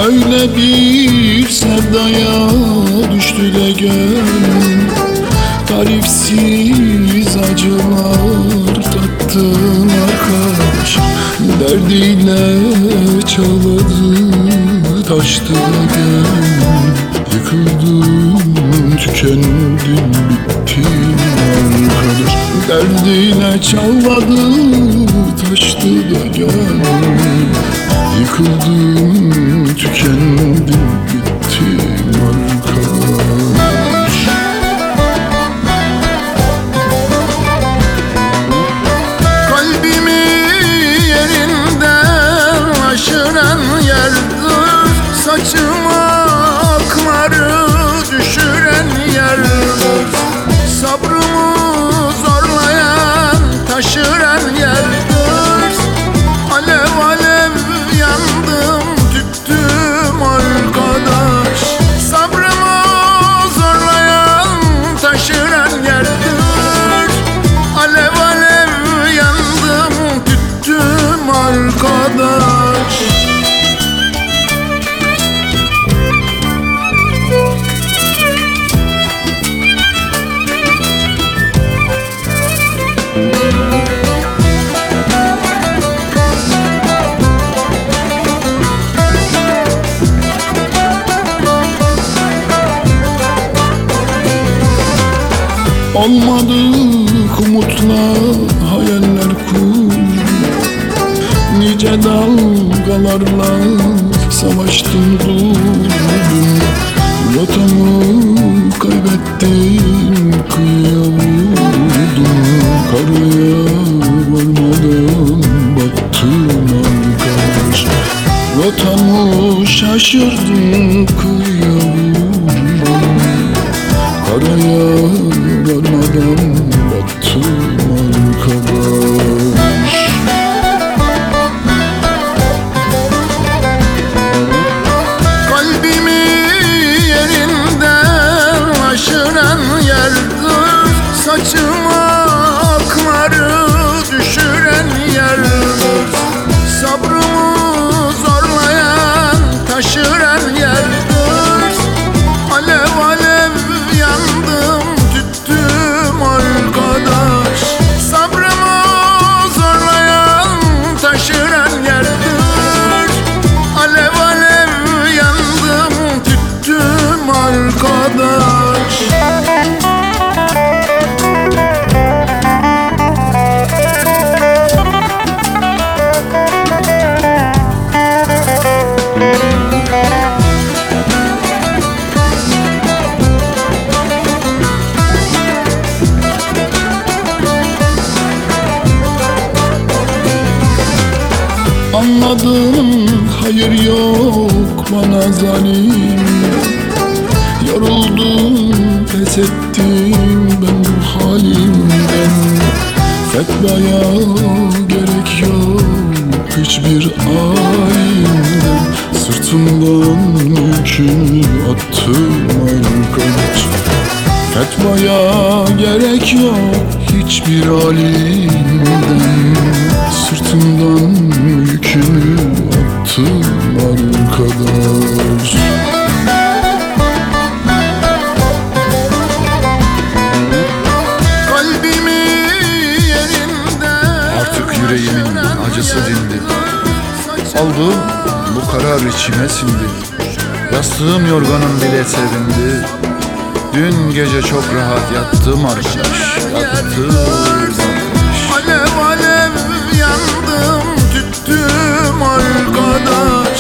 Öyle bir sevdaya düştü de gönlüm, tarifsiz acılar tattım arkadaş. Derdiyle çağladı, taştı da gönlüm. Yıkıldım, tükendim, bittim arkadaş. Derdiyle çağladı, taştı da gönlüm. Yıkıldım, tükendim, bittim arkadaş. Kalbimi yerinden aşıran yerdir, saçıma akları düşüren yerdir. Sabrımı zorlayan, taşıran yerdir. Alev alev yandım, tüttüm arkadaş. Sabrımı zorlayan, taşıran yerdir. Alev alev yandım, tüttüm arkadaş. Olmadık umutla hayaller kur, nice dalgalarla savaştım durdum. Rotamı kaybettim, kıyıya vurdum. Karaya varmadan battım arkadaş. Rotamı şaşırdım, kıyıya vurdum. Karaya varmadan battım arkadaş. Kalbimi yerinden aşıran yerdir, saçıma akları düşüren yerdir. Sabrımı zorlayan, taşıran yerdir. Alev alev yandım, tüttüm arkadaş. Sabrımı zorlayan, taşıran yerdir. Alev alev yandım, tüttüm arkadaş. Anladım, hayır yok bana zalim. Yoruldum, pes ettim ben bu halimden. Fetvaya gerek yok hiçbir alimden. Sırtımdan yükümü attım arkadaş. Fetvaya gerek yok hiçbir alimden. Sırtımdan yükümü attım arkadaş. Kalbimi yerinden Artık yüreğimin acısı dindi. Aldığım bu karar içime sindi. Yastığım yorganım bile sevindi. Dün gece çok rahat yattım arkadaş. Yattım arkadaş. alev alev yandım, tüttüm arkadaş.